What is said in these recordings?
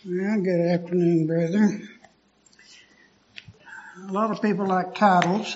Well, good afternoon, brethren. A lot of people like titles.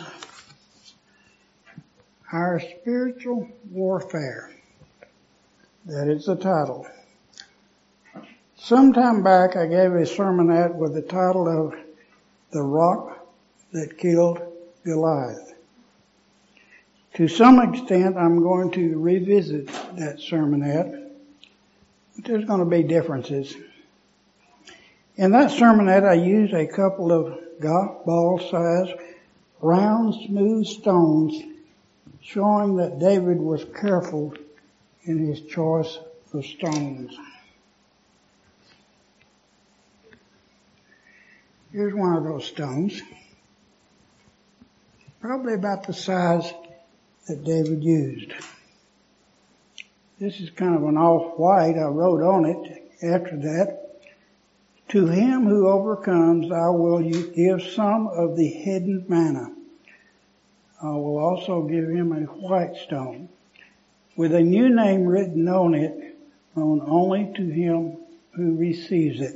Our spiritual warfare. That is the title. Sometime back I gave a sermonette with the title of The Rock That Killed Goliath. To some extent I'm going to revisit that sermonette, but there's going to be differences. In that sermonette I used a couple of golf ball size round smooth stones, showing that David was careful in his choice of stones. Here's one of those stones, probably about the size that David used. This is kind of an off-white. I wrote on it after that, "To him who overcomes, I will give some of the hidden manna. I will also give him a white stone, with a new name written on it, known only to him who receives it."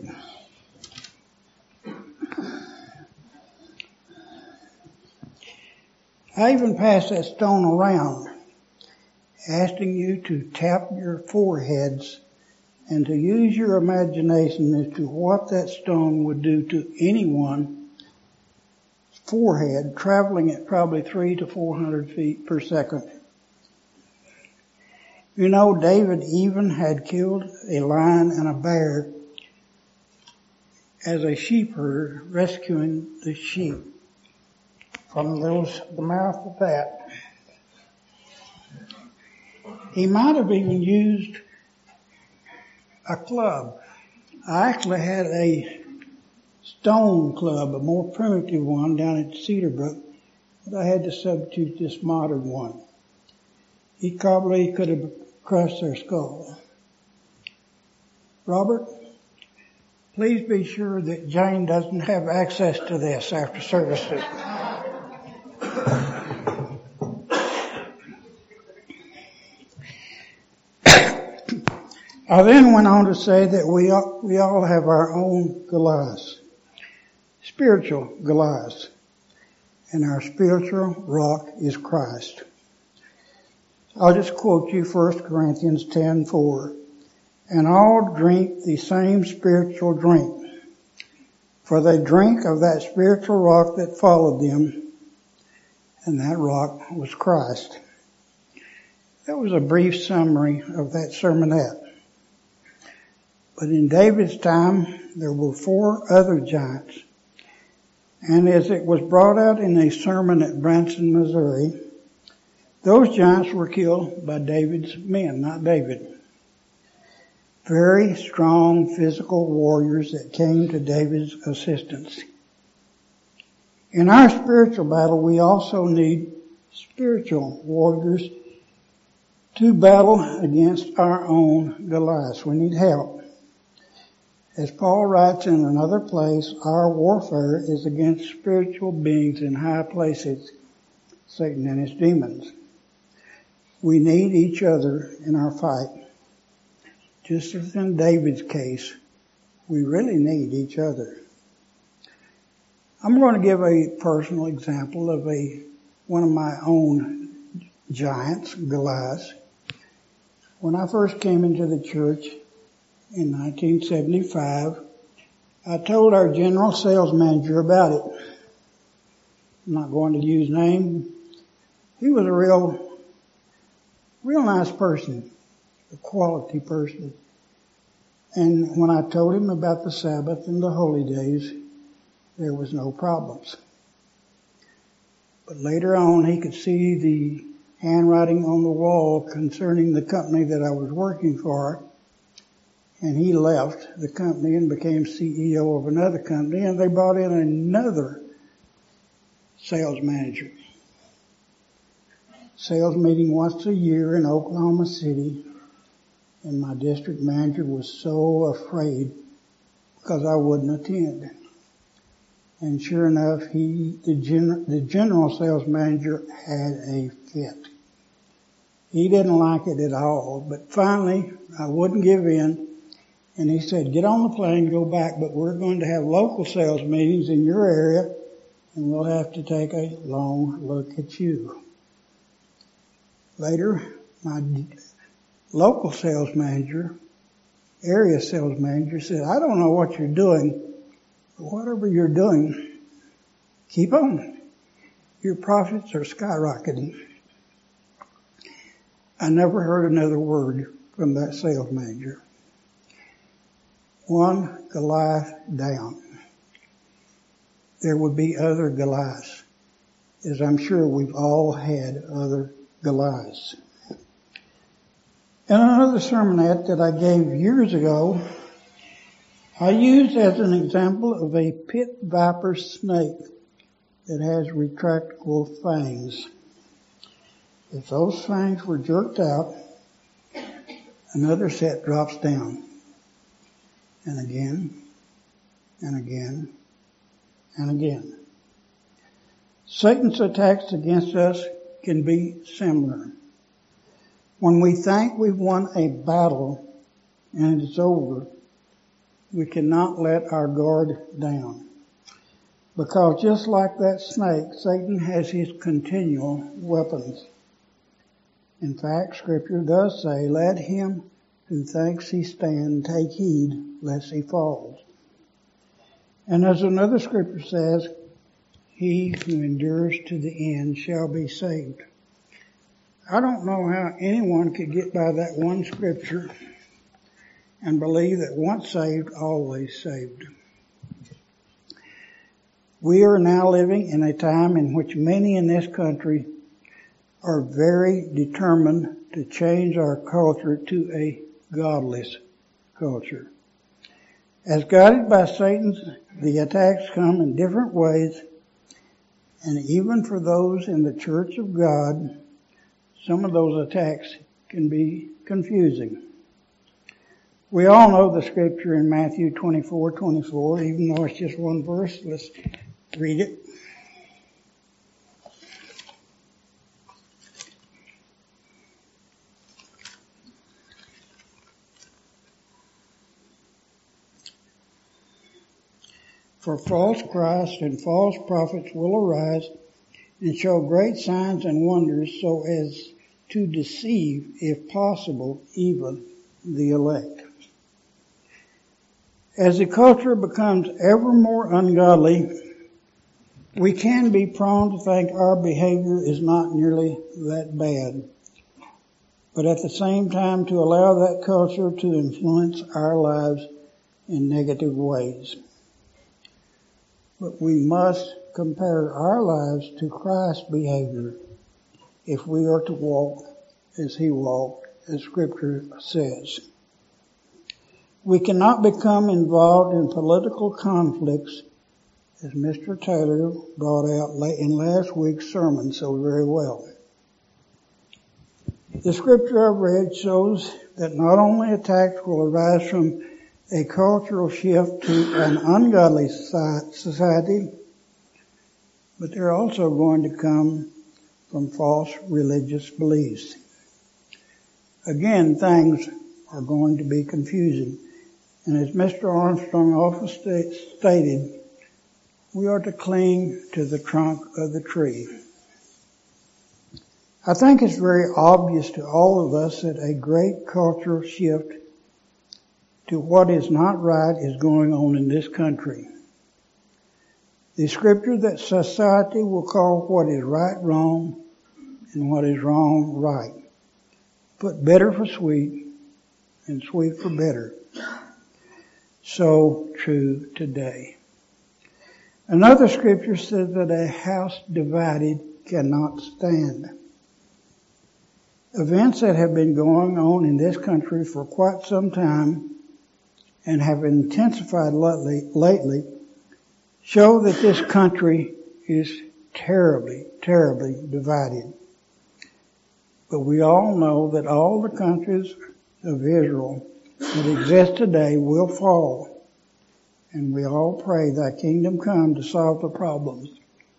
I even passed that stone around, asking you to tap your foreheads and to use your imagination as to what that stone would do to anyone's forehead, traveling at probably 300 to 400 feet per second. You know, David even had killed a lion and a bear as a sheep herder, rescuing the sheep from the mouth of that. He might have even used a club. I actually had a stone club, a more primitive one down at Cedarbrook, but I had to substitute this modern one. He probably could have crushed their skull. Robert, please be sure that Jane doesn't have access to this after services. I then went on to say that we all have our own Goliaths, spiritual Goliaths, and our spiritual rock is Christ. I'll just quote you 1 Corinthians 10:4. "And all drink the same spiritual drink, for they drink of that spiritual rock that followed them, and that rock was Christ." That was a brief summary of that sermonette. But in David's time, there were 4 other giants. And as it was brought out in a sermon at Branson, Missouri, those giants were killed by David's men, not David. Very strong physical warriors that came to David's assistance. In our spiritual battle, we also need spiritual warriors to battle against our own Goliaths. We need help. As Paul writes in another place, our warfare is against spiritual beings in high places, Satan and his demons. We need each other in our fight. Just as in David's case, we really need each other. I'm going to give a personal example of one of my own giants, Goliath. When I first came into the church in 1975, I told our general sales manager about it. I'm not going to use name. He was a real nice person, a quality person. And when I told him about the Sabbath and the holy days, there was no problems. But later on, he could see the handwriting on the wall concerning the company that I was working for, and he left the company and became CEO of another company, and they brought in another sales manager. Sales meeting once a year in Oklahoma City, and my district manager was so afraid because I wouldn't attend. And sure enough, the general sales manager had a fit. He didn't like it at all, but finally I wouldn't give in, And he said, get on the plane, go back, but we're going to have local sales meetings in your area, and we'll have to take a long look at you. Later, my local sales manager, area sales manager, said, I don't know what you're doing, but whatever you're doing, keep on. Your profits are skyrocketing. I never heard another word from that sales manager. One Goliath down. There would be other Goliaths, as I'm sure we've all had other Goliaths. In another sermonette that I gave years ago, I used as an example of a pit viper snake that has retractable fangs. If those fangs were jerked out, another set drops down. And again, and again, and again. Satan's attacks against us can be similar. When we think we've won a battle and it's over, we cannot let our guard down. Because just like that snake, Satan has his continual weapons. In fact, Scripture does say, let him who thinks he stand take heed lest he falls. And as another Scripture says, he who endures to the end shall be saved. I don't know how anyone could get by that one Scripture and believe that once saved, always saved. We are now living in a time in which many in this country are very determined to change our culture to a godless culture. As guided by Satan, the attacks come in different ways, and even for those in the Church of God, some of those attacks can be confusing. We all know the scripture in Matthew 24:24, even though it's just one verse. Let's read it. For false Christs and false prophets will arise and show great signs and wonders so as to deceive, if possible, even the elect. As the culture becomes ever more ungodly, we can be prone to think our behavior is not nearly that bad, but at the same time to allow that culture to influence our lives in negative ways. But we must compare our lives to Christ's behavior if we are to walk as he walked, as Scripture says. We cannot become involved in political conflicts, as Mr. Taylor brought out in last week's sermon so very well. The Scripture I've read shows that not only attacks will arise from a cultural shift to an ungodly society, but they're also going to come from false religious beliefs. Again, things are going to be confusing. And as Mr. Armstrong often stated, we are to cling to the trunk of the tree. I think it's very obvious to all of us that a great cultural shift to what is not right is going on in this country. The scripture that society will call what is right wrong and what is wrong right. Put better for sweet and sweet for better. So true today. Another scripture says that a house divided cannot stand. Events that have been going on in this country for quite some time and have intensified lately show that this country is terribly, terribly divided. But we all know that all the countries of Israel that exist today will fall. And we all pray thy kingdom come to solve the problems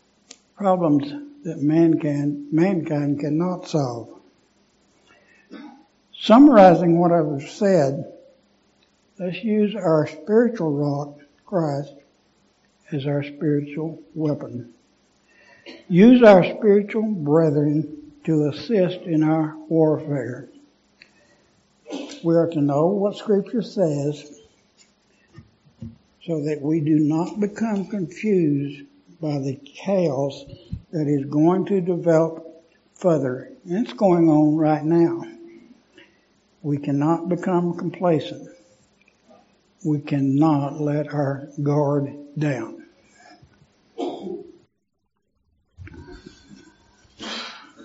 that mankind cannot solve. Summarizing what I've said, Let's use our spiritual rock, Christ, as our spiritual weapon. Use our spiritual brethren to assist in our warfare. We are to know what Scripture says so that we do not become confused by the chaos that is going to develop further. And it's going on right now. We cannot become complacent. We cannot let our guard down.